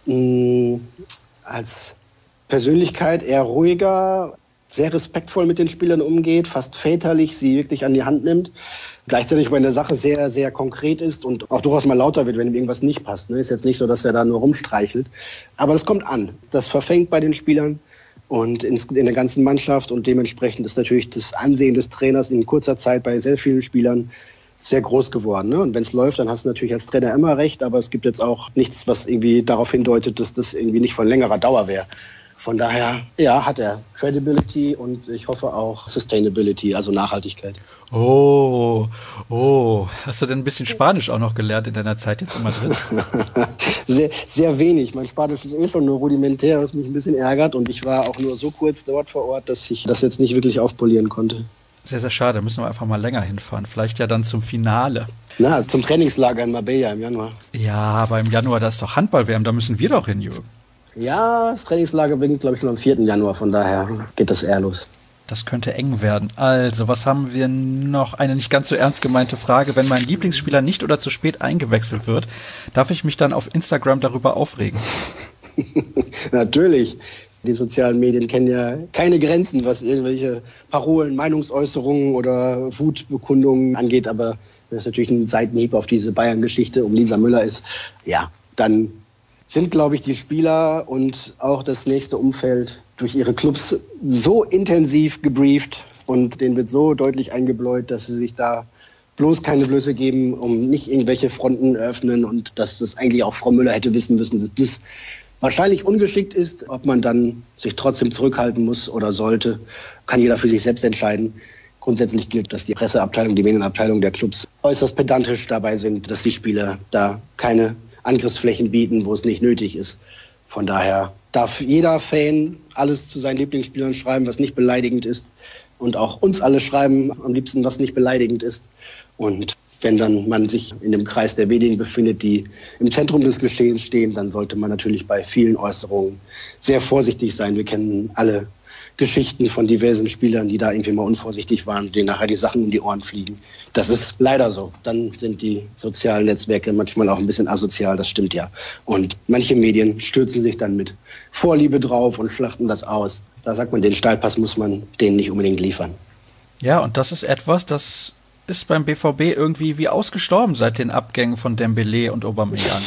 als Persönlichkeit eher ruhiger, sehr respektvoll mit den Spielern umgeht, fast väterlich sie wirklich an die Hand nimmt. Gleichzeitig, wenn eine Sache sehr, sehr konkret ist und auch durchaus mal lauter wird, wenn ihm irgendwas nicht passt. Ne? Ist jetzt nicht so, dass er da nur rumstreichelt. Aber das kommt an. Das verfängt bei den Spielern und in der ganzen Mannschaft. Und dementsprechend ist natürlich das Ansehen des Trainers in kurzer Zeit bei sehr vielen Spielern sehr groß geworden. Ne? Und wenn es läuft, dann hast du natürlich als Trainer immer recht. Aber es gibt jetzt auch nichts, was irgendwie darauf hindeutet, dass das irgendwie nicht von längerer Dauer wäre. Von daher, ja, hat er Credibility und ich hoffe auch Sustainability, also Nachhaltigkeit. Oh, hast du denn ein bisschen Spanisch auch noch gelernt in deiner Zeit jetzt in Madrid? Sehr, sehr wenig. Mein Spanisch ist schon nur rudimentär, was mich ein bisschen ärgert. Und ich war auch nur so kurz dort vor Ort, dass ich das jetzt nicht wirklich aufpolieren konnte. Sehr, sehr schade. Müssen wir einfach mal länger hinfahren. Vielleicht ja dann zum Finale. Na, zum Trainingslager in Marbella im Januar. Ja, aber im Januar, da ist doch Handball-WM, da müssen wir doch hin, Jürgen. Ja, das Trainingslager beginnt, glaube ich, schon am 4. Januar, von daher geht das eher los. Das könnte eng werden. Also, was haben wir noch? Eine nicht ganz so ernst gemeinte Frage. Wenn mein Lieblingsspieler nicht oder zu spät eingewechselt wird, darf ich mich dann auf Instagram darüber aufregen? Natürlich. Die sozialen Medien kennen ja keine Grenzen, was irgendwelche Parolen, Meinungsäußerungen oder Wutbekundungen angeht. Aber wenn es natürlich ein Seitenhieb auf diese Bayern-Geschichte um Lisa Müller ist, ja, dann sind, glaube ich, die Spieler und auch das nächste Umfeld durch ihre Clubs so intensiv gebrieft und denen wird so deutlich eingebläut, dass sie sich da bloß keine Blöße geben, um nicht irgendwelche Fronten öffnen und dass das eigentlich auch Frau Müller hätte wissen müssen, dass das wahrscheinlich ungeschickt ist. Ob man dann sich trotzdem zurückhalten muss oder sollte, kann jeder für sich selbst entscheiden. Grundsätzlich gilt, dass die Presseabteilung, die Medienabteilung der Clubs äußerst pedantisch dabei sind, dass die Spieler da keine Angriffsflächen bieten, wo es nicht nötig ist. Von daher darf jeder Fan alles zu seinen Lieblingsspielern schreiben, was nicht beleidigend ist. Und auch uns alle schreiben am liebsten, was nicht beleidigend ist. Und wenn dann man sich in dem Kreis der wenigen befindet, die im Zentrum des Geschehens stehen, dann sollte man natürlich bei vielen Äußerungen sehr vorsichtig sein. Wir kennen alle Geschichten von diversen Spielern, die da irgendwie mal unvorsichtig waren, denen nachher die Sachen um die Ohren fliegen. Das ist leider so. Dann sind die sozialen Netzwerke manchmal auch ein bisschen asozial, das stimmt ja. Und manche Medien stürzen sich dann mit Vorliebe drauf und schlachten das aus. Da sagt man, den Steilpass muss man denen nicht unbedingt liefern. Ja, und das ist etwas, das ist beim BVB irgendwie wie ausgestorben seit den Abgängen von Dembélé und Aubameyang.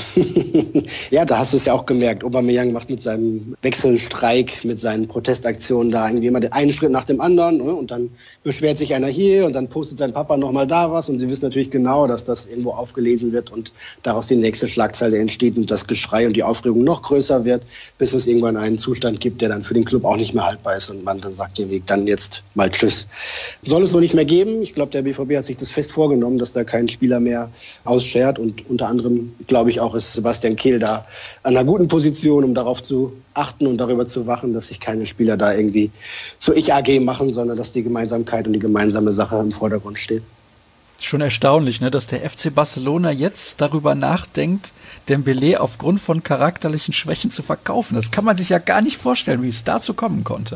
Ja, da hast du es ja auch gemerkt. Aubameyang macht mit seinem Wechselstreik, mit seinen Protestaktionen da irgendwie immer den einen Schritt nach dem anderen, ne? Und dann beschwert sich einer hier und dann postet sein Papa nochmal da was und sie wissen natürlich genau, dass das irgendwo aufgelesen wird und daraus die nächste Schlagzeile entsteht und das Geschrei und die Aufregung noch größer wird, bis es irgendwann einen Zustand gibt, der dann für den Club auch nicht mehr haltbar ist und man dann sagt irgendwie dann jetzt mal Tschüss. Soll es so nicht mehr geben. Ich glaube, der BVB hat sich das fest vorgenommen, dass da kein Spieler mehr ausschert und unter anderem, glaube ich, auch ist Sebastian Kehl da an einer guten Position, um darauf zu achten und darüber zu wachen, dass sich keine Spieler da irgendwie zur Ich-AG machen, sondern dass die Gemeinsamkeit und die gemeinsame Sache im Vordergrund steht. Schon erstaunlich, ne, dass der FC Barcelona jetzt darüber nachdenkt, Dembélé aufgrund von charakterlichen Schwächen zu verkaufen. Das kann man sich ja gar nicht vorstellen, wie es dazu kommen konnte.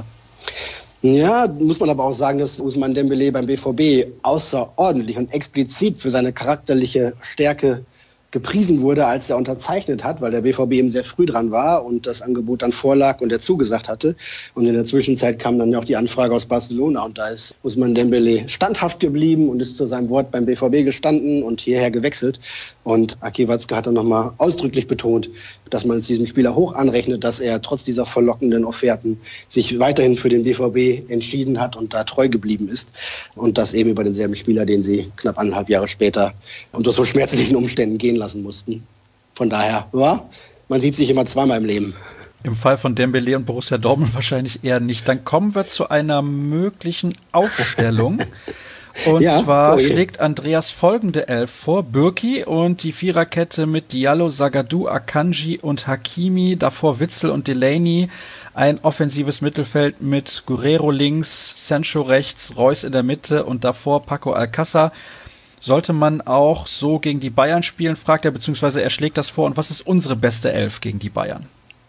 Ja, muss man aber auch sagen, dass Ousmane Dembélé beim BVB außerordentlich und explizit für seine charakterliche Stärke gepriesen wurde, als er unterzeichnet hat, weil der BVB eben sehr früh dran war und das Angebot dann vorlag und er zugesagt hatte. Und in der Zwischenzeit kam dann ja auch die Anfrage aus Barcelona und da ist Ousmane Dembélé standhaft geblieben und ist zu seinem Wort beim BVB gestanden und hierher gewechselt. Und Aki Watzke hat dann nochmal ausdrücklich betont, dass man es diesem Spieler hoch anrechnet, dass er trotz dieser verlockenden Offerten sich weiterhin für den BVB entschieden hat und da treu geblieben ist. Und das eben über denselben Spieler, den sie knapp 1,5 Jahre später unter so schmerzlichen Umständen gehen lassen mussten. Von daher, ja, man sieht sich immer zweimal im Leben. Im Fall von Dembélé und Borussia Dortmund wahrscheinlich eher nicht. Dann kommen wir zu einer möglichen Aufstellung. Und zwar schlägt Andreas folgende 11 vor. Bürki und die Viererkette mit Diallo, Zagadou, Akanji und Hakimi. Davor Witsel und Delaney. Ein offensives Mittelfeld mit Guerreiro links, Sancho rechts, Reus in der Mitte und davor Paco Alcácer. Sollte man auch so gegen die Bayern spielen, fragt er, beziehungsweise er schlägt das vor. Und was ist unsere beste 11 gegen die Bayern?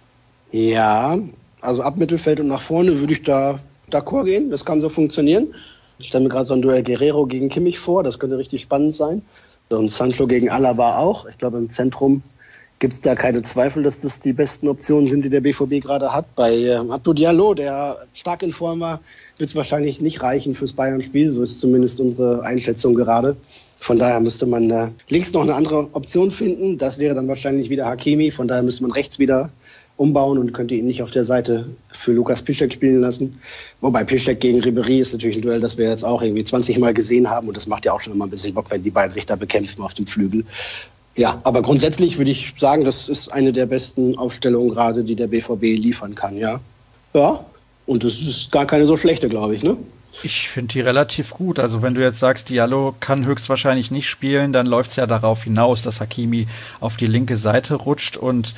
Ja, also ab Mittelfeld und nach vorne würde ich da d'accord gehen. Das kann so funktionieren. Ich stelle mir gerade so ein Duell Guerreiro gegen Kimmich vor. Das könnte richtig spannend sein. Und Sancho gegen Alaba auch. Ich glaube, im Zentrum gibt es da keine Zweifel, dass das die besten Optionen sind, die der BVB gerade hat. Bei Abdou Diallo, der stark in Form war, wird es wahrscheinlich nicht reichen fürs Bayern-Spiel. So ist zumindest unsere Einschätzung gerade. Von daher müsste man links noch eine andere Option finden. Das wäre dann wahrscheinlich wieder Hakimi. Von daher müsste man rechts wieder umbauen und könnte ihn nicht auf der Seite für Lukas Piszczek spielen lassen. Wobei Piszczek gegen Ribéry ist natürlich ein Duell, das wir jetzt auch irgendwie 20 Mal gesehen haben. Und das macht ja auch schon immer ein bisschen Bock, wenn die beiden sich da bekämpfen auf dem Flügel. Ja, aber grundsätzlich würde ich sagen, das ist eine der besten Aufstellungen gerade, die der BVB liefern kann, ja. Ja, und das ist gar keine so schlechte, glaube ich, ne? Ich finde die relativ gut. Also wenn du jetzt sagst, Diallo kann höchstwahrscheinlich nicht spielen, dann läuft es ja darauf hinaus, dass Hakimi auf die linke Seite rutscht und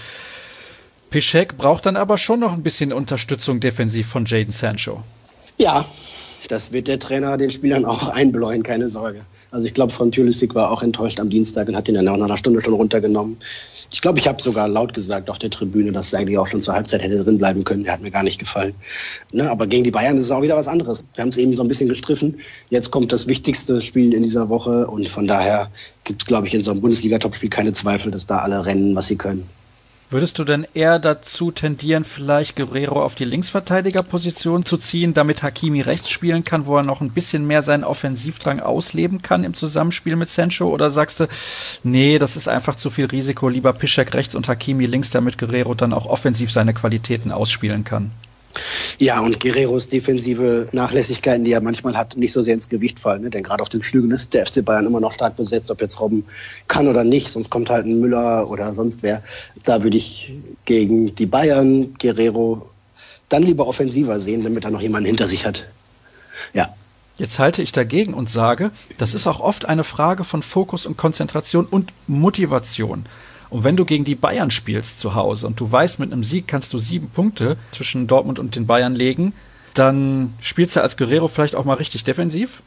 Piszczek braucht dann aber schon noch ein bisschen Unterstützung defensiv von Jadon Sancho. Ja, das wird der Trainer den Spielern auch einbläuen, keine Sorge. Also ich glaube, von Pulisic war auch enttäuscht am Dienstag und hat ihn dann nach einer Stunde schon runtergenommen. Ich glaube, ich habe sogar laut gesagt auf der Tribüne, dass er eigentlich auch schon zur Halbzeit hätte drin bleiben können. Der hat mir gar nicht gefallen. Ne, aber gegen die Bayern ist es auch wieder was anderes. Wir haben es eben so ein bisschen gestriffen. Jetzt kommt das wichtigste Spiel in dieser Woche und von daher gibt es, glaube ich, in so einem Bundesliga-Topspiel keine Zweifel, dass da alle rennen, was sie können. Würdest du denn eher dazu tendieren, vielleicht Guerreiro auf die Linksverteidigerposition zu ziehen, damit Hakimi rechts spielen kann, wo er noch ein bisschen mehr seinen Offensivdrang ausleben kann im Zusammenspiel mit Sancho? Oder sagst du, nee, das ist einfach zu viel Risiko, lieber Piszczek rechts und Hakimi links, damit Guerreiro dann auch offensiv seine Qualitäten ausspielen kann? Ja, und Guerreiros defensive Nachlässigkeiten, die er manchmal hat, nicht so sehr ins Gewicht fallen. Ne? Denn gerade auf den Flügeln ist der FC Bayern immer noch stark besetzt, ob jetzt Robben kann oder nicht. Sonst kommt halt ein Müller oder sonst wer. Da würde ich gegen die Bayern Guerreiro dann lieber offensiver sehen, damit er noch jemanden hinter sich hat. Ja. Jetzt halte ich dagegen und sage, das ist auch oft eine Frage von Fokus und Konzentration und Motivation. Und wenn du gegen die Bayern spielst zu Hause und du weißt, mit einem Sieg kannst du 7 Punkte zwischen Dortmund und den Bayern legen, dann spielst du als Guerreiro vielleicht auch mal richtig defensiv?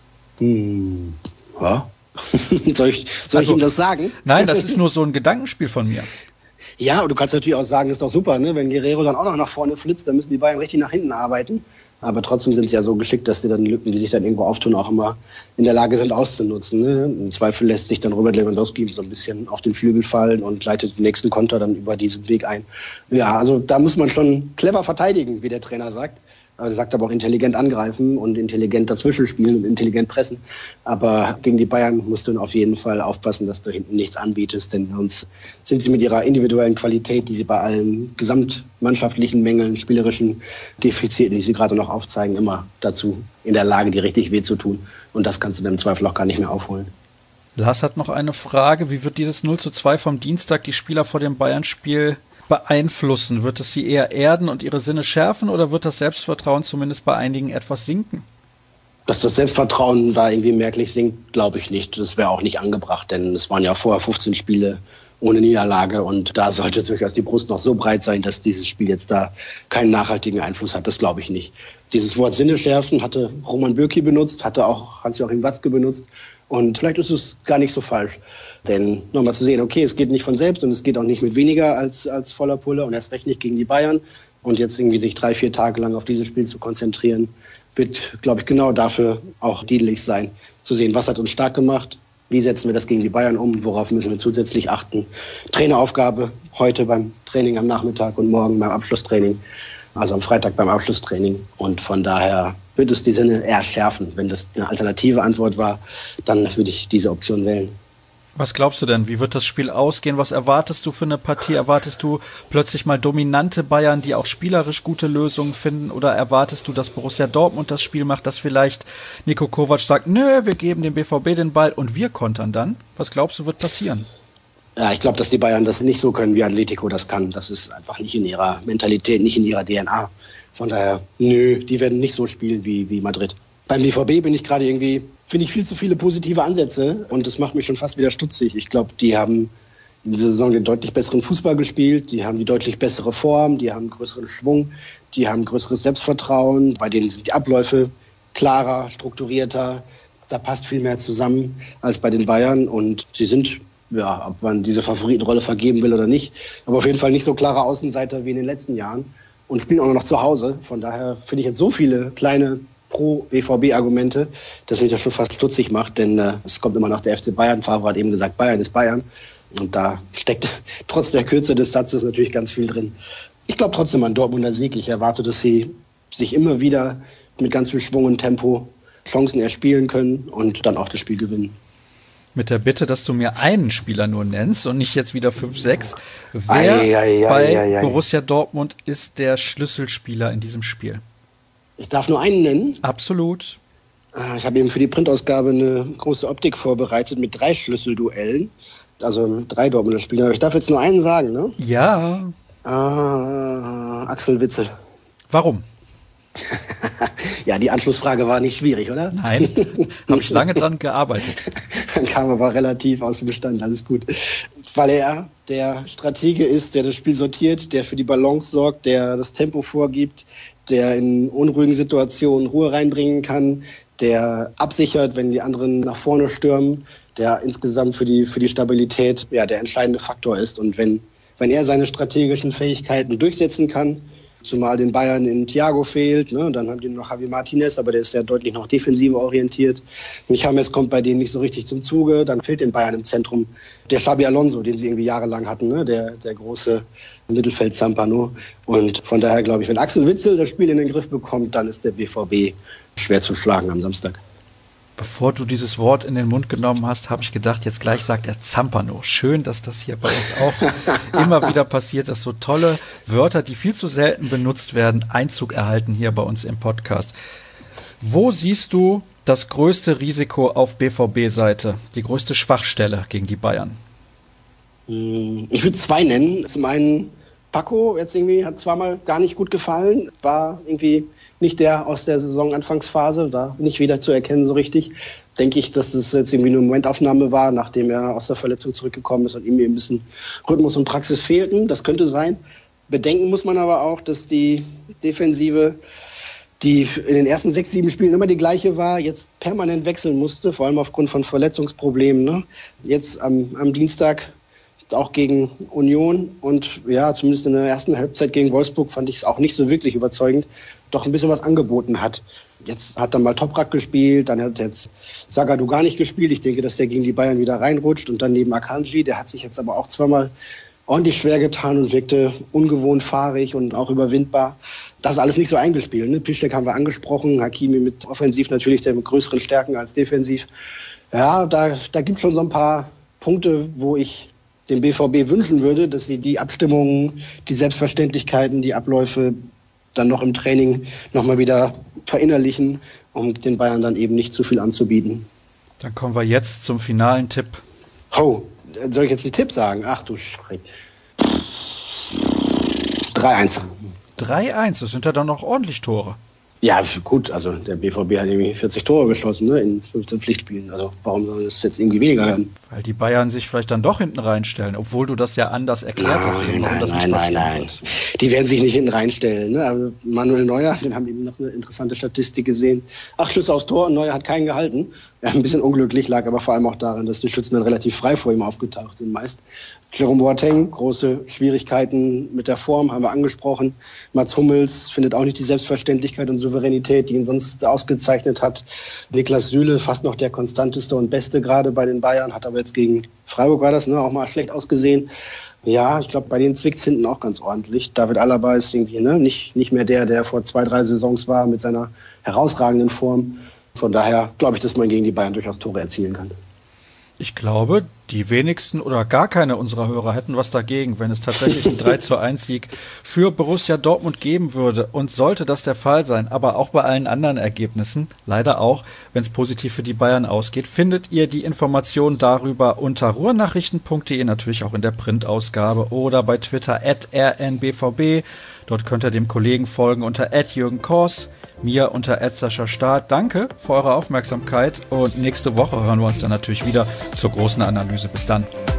Ja. Soll ich ihm das sagen? Nein, das ist nur so ein Gedankenspiel von mir. Ja, und du kannst natürlich auch sagen, das ist doch super, ne? Wenn Guerreiro dann auch noch nach vorne flitzt, dann müssen die Bayern richtig nach hinten arbeiten. Aber trotzdem sind sie ja so geschickt, dass sie dann Lücken, die sich dann irgendwo auftun, auch immer in der Lage sind auszunutzen. Ne? Im Zweifel lässt sich dann Robert Lewandowski so ein bisschen auf den Flügel fallen und leitet den nächsten Konter dann über diesen Weg ein. Ja, also da muss man schon clever verteidigen, wie der Trainer sagt. Er sagt aber auch intelligent angreifen und intelligent dazwischen spielen und intelligent pressen. Aber gegen die Bayern musst du auf jeden Fall aufpassen, dass du hinten nichts anbietest, denn sonst sind sie mit ihrer individuellen Qualität, die sie bei allen gesamtmannschaftlichen Mängeln, spielerischen Defiziten, die sie gerade noch aufzeigen, immer dazu in der Lage, die richtig weh zu tun. Und das kannst du dann im Zweifel auch gar nicht mehr aufholen. Lars hat noch eine Frage. Wie wird dieses 0:2 vom Dienstag die Spieler vor dem Bayern-Spiel beeinflussen? Wird es sie eher erden und ihre Sinne schärfen oder wird das Selbstvertrauen zumindest bei einigen etwas sinken? Dass das Selbstvertrauen da irgendwie merklich sinkt, glaube ich nicht. Das wäre auch nicht angebracht, denn es waren ja vorher 15 Spiele ohne Niederlage und da sollte durchaus die Brust noch so breit sein, dass dieses Spiel jetzt da keinen nachhaltigen Einfluss hat. Das glaube ich nicht. Dieses Wort Sinne schärfen hatte Roman Bürki benutzt, hatte auch Hans-Joachim Watzke benutzt. Und vielleicht ist es gar nicht so falsch. Denn nochmal zu sehen, okay, es geht nicht von selbst und es geht auch nicht mit weniger als voller Pulle und erst recht nicht gegen die Bayern. Und jetzt irgendwie sich 3-4 Tage lang auf dieses Spiel zu konzentrieren, wird, glaube ich, genau dafür auch dienlich sein. Zu sehen, was hat uns stark gemacht, Wie setzen wir das gegen die Bayern um? Worauf müssen wir zusätzlich achten? Traineraufgabe heute beim Training am Nachmittag und morgen beim Abschlusstraining. Also am Freitag beim Abschlusstraining. Und von daher wird es die Sinne eher schärfen. Wenn das eine alternative Antwort war, dann würde ich diese Option wählen. Was glaubst du denn? Wie wird das Spiel ausgehen? Was erwartest du für eine Partie? Erwartest du plötzlich mal dominante Bayern, die auch spielerisch gute Lösungen finden? Oder erwartest du, dass Borussia Dortmund das Spiel macht, dass vielleicht Niko Kovac sagt, nö, wir geben dem BVB den Ball und wir kontern dann? Was glaubst du, wird passieren? Ja, ich glaube, dass die Bayern das nicht so können, wie Atletico das kann. Das ist einfach nicht in ihrer Mentalität, nicht in ihrer DNA. Von daher, die werden nicht so spielen wie Madrid. Beim BVB finde ich viel zu viele positive Ansätze und das macht mich schon fast wieder stutzig. Ich glaube, die haben in dieser Saison den deutlich besseren Fußball gespielt, die haben die deutlich bessere Form, die haben größeren Schwung, die haben größeres Selbstvertrauen, bei denen sind die Abläufe klarer, strukturierter, da passt viel mehr zusammen als bei den Bayern und sie sind, ja, ob man diese Favoritenrolle vergeben will oder nicht, aber auf jeden Fall nicht so klare Außenseiter wie in den letzten Jahren und spielen auch noch zu Hause. Von daher finde ich jetzt so viele kleine Pro-BVB-Argumente, dass mich das schon fast stutzig macht, denn es kommt immer noch der FC Bayern. Favre hat eben gesagt, Bayern ist Bayern. Und da steckt trotz der Kürze des Satzes natürlich ganz viel drin. Ich glaube trotzdem an Dortmunder Sieg. Ich erwarte, dass sie sich immer wieder mit ganz viel Schwung und Tempo Chancen erspielen können und dann auch das Spiel gewinnen. Mit der Bitte, dass du mir einen Spieler nur nennst und nicht jetzt wieder 5, 6. Wer bei Borussia Dortmund ist der Schlüsselspieler in diesem Spiel? Ich darf nur einen nennen? Absolut. Ich habe eben für die Printausgabe eine große Optik vorbereitet mit 3 Schlüsselduellen. Also 3 Dortmunder Spieler. Ich darf jetzt nur einen sagen, ne? Ja. Axel Witsel. Warum? Ja, die Anschlussfrage war nicht schwierig, oder? Nein, habe ich lange dran gearbeitet. Dann kam aber relativ aus dem Bestand, alles gut. Weil er der Stratege ist, der das Spiel sortiert, der für die Balance sorgt, der das Tempo vorgibt, der in unruhigen Situationen Ruhe reinbringen kann, der absichert, wenn die anderen nach vorne stürmen, der insgesamt für die Stabilität ja der entscheidende Faktor ist. Und wenn er seine strategischen Fähigkeiten durchsetzen kann, zumal den Bayern in Thiago fehlt, ne? Dann haben die noch Javi Martinez, aber der ist ja deutlich noch defensiver orientiert. James kommt bei denen nicht so richtig zum Zuge. Dann fehlt den Bayern im Zentrum der Xabi Alonso, den sie irgendwie jahrelang hatten, ne? Der große Mittelfeld-Zampano. Und von daher glaube ich, wenn Axel Witsel das Spiel in den Griff bekommt, dann ist der BVB schwer zu schlagen am Samstag. Bevor du dieses Wort in den Mund genommen hast, habe ich gedacht, jetzt gleich sagt er Zampano. Schön, dass das hier bei uns auch immer wieder passiert, dass so tolle Wörter, die viel zu selten benutzt werden, Einzug erhalten hier bei uns im Podcast. Wo siehst du das größte Risiko auf BVB-Seite, die größte Schwachstelle gegen die Bayern? Ich würde 2 nennen. Zum einen Paco, jetzt irgendwie hat zweimal gar nicht gut gefallen, war irgendwie nicht der aus der Saisonanfangsphase, da nicht wieder zu erkennen so richtig. Denke ich, dass das jetzt irgendwie eine Momentaufnahme war, nachdem er aus der Verletzung zurückgekommen ist und ihm ein bisschen Rhythmus und Praxis fehlten. Das könnte sein. Bedenken muss man aber auch, dass die Defensive, die in den ersten 6, 7 Spielen immer die gleiche war, jetzt permanent wechseln musste, vor allem aufgrund von Verletzungsproblemen. Ne? Jetzt am Dienstag auch gegen Union und ja, zumindest in der ersten Halbzeit gegen Wolfsburg fand ich es auch nicht so wirklich überzeugend, doch ein bisschen was angeboten hat. Jetzt hat er mal Toprak gespielt, dann hat jetzt Zagadou gar nicht gespielt. Ich denke, dass der gegen die Bayern wieder reinrutscht und dann neben Akanji, der hat sich jetzt aber auch zweimal ordentlich schwer getan und wirkte ungewohnt fahrig und auch überwindbar. Das ist alles nicht so eingespielt. Ne? Piszczek haben wir angesprochen, Hakimi mit offensiv natürlich der mit größeren Stärken als defensiv. Ja, da gibt es schon so ein paar Punkte, wo ich dem BVB wünschen würde, dass sie die Abstimmungen, die Selbstverständlichkeiten, die Abläufe dann noch im Training nochmal wieder verinnerlichen, um den Bayern dann eben nicht zu viel anzubieten. Dann kommen wir jetzt zum finalen Tipp. Oh, soll ich jetzt einen Tipp sagen? Ach du Schreck. 3-1. 3-1, das sind ja dann noch ordentlich Tore. Ja, gut, also der BVB hat irgendwie 40 Tore geschossen, ne, in 15 Pflichtspielen. Also warum soll das jetzt irgendwie weniger werden? Weil die Bayern sich vielleicht dann doch hinten reinstellen, obwohl du das ja anders erklärt hast. Nein. Die werden sich nicht hinten reinstellen. Ne? Aber Manuel Neuer, den haben eben noch eine interessante Statistik gesehen. 8 Schüsse aufs Tor und Neuer hat keinen gehalten. ein bisschen unglücklich, lag aber vor allem auch daran, dass die Schützen dann relativ frei vor ihm aufgetaucht sind meist. Jerome Boateng, große Schwierigkeiten mit der Form, haben wir angesprochen. Mats Hummels findet auch nicht die Selbstverständlichkeit und Souveränität, die ihn sonst ausgezeichnet hat. Niklas Süle, fast noch der konstanteste und beste gerade bei den Bayern, hat aber jetzt gegen Freiburg, war das, auch mal schlecht ausgesehen. Ja, ich glaube, bei denen zwickt's hinten auch ganz ordentlich. David Alaba ist irgendwie nicht mehr der vor 2-3 Saisons war mit seiner herausragenden Form. Von daher glaube ich, dass man gegen die Bayern durchaus Tore erzielen kann. Ich glaube, die wenigsten oder gar keine unserer Hörer hätten was dagegen, wenn es tatsächlich einen 3:1-Sieg für Borussia Dortmund geben würde. Und sollte das der Fall sein, aber auch bei allen anderen Ergebnissen, leider auch, wenn es positiv für die Bayern ausgeht, findet ihr die Informationen darüber unter ruhrnachrichten.de, natürlich auch in der Printausgabe oder bei Twitter @rnbvb. Dort könnt ihr dem Kollegen folgen unter @Jürgen Kors. Mir unter @Sascha Staat. Danke für eure Aufmerksamkeit und nächste Woche hören wir uns dann natürlich wieder zur großen Analyse. Bis dann.